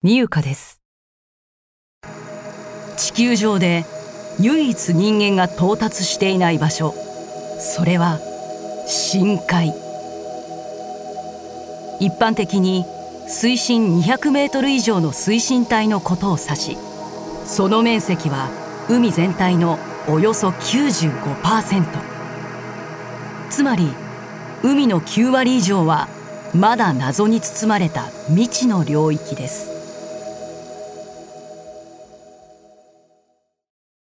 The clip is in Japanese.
みゆかです。地球上で唯一人間が到達していない場所、それは深海。一般的に水深200メートル以上の水深帯のことを指し、その面積は海全体のおよそ 95%。つまり海の9割以上はまだ謎に包まれた未知の領域です。